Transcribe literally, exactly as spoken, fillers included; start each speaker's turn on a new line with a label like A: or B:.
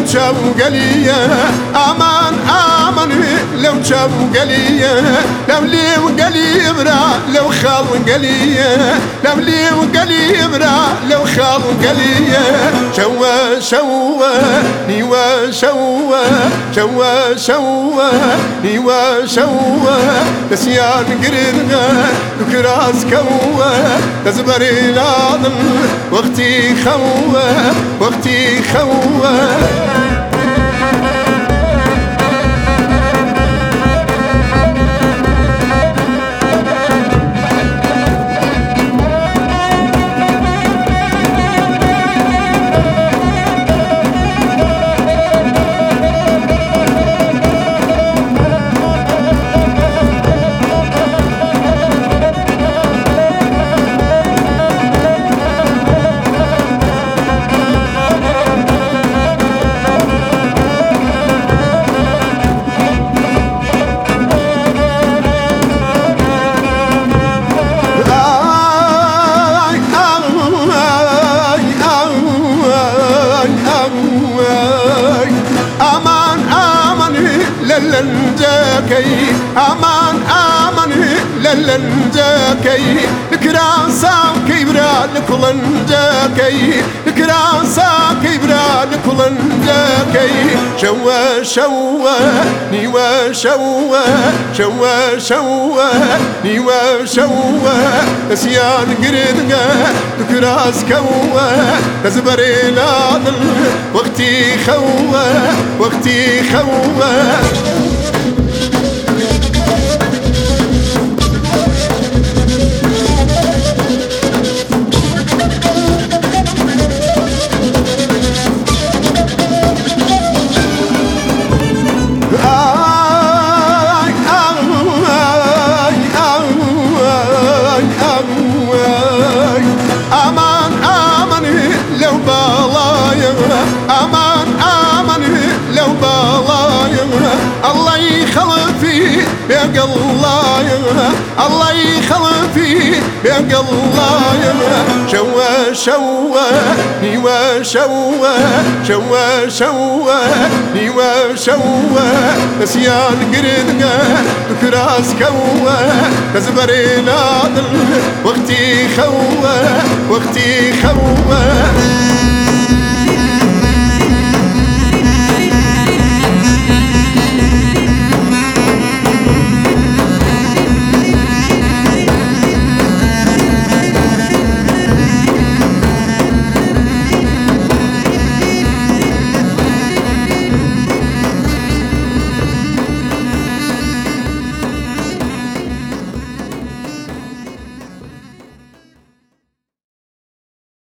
A: شافوا قليا امان امان لو شافوا قليا لو لي وقلي برا لو خال قليا لو لي وقلي برا لو خال قليا شوا شوا نيوا شوا شوا شوا نيوا شوا نسيان قرنا كراس كوا تزبري ناظم وقتي خوا وقتي خوا للنجاكي امان امان للنجاكي كراسا كبرى لكلنجاكي كراسا كبرى لكلنجاكي شوا شوا نيوا شوا شوا شوا نيوا شوا نسيان قردنا كراس كوا تزبري ناضل وقتي خوا وقتي خوا امان امان لو بالايا الله يخلفي بيق الله الله يخلفي بيق الله شوا شوا نيوا شوا شوا شوا نيوا شوا نسيان قردنا كراس كوا تزبري ناضل وقتي خوا وقتي خوا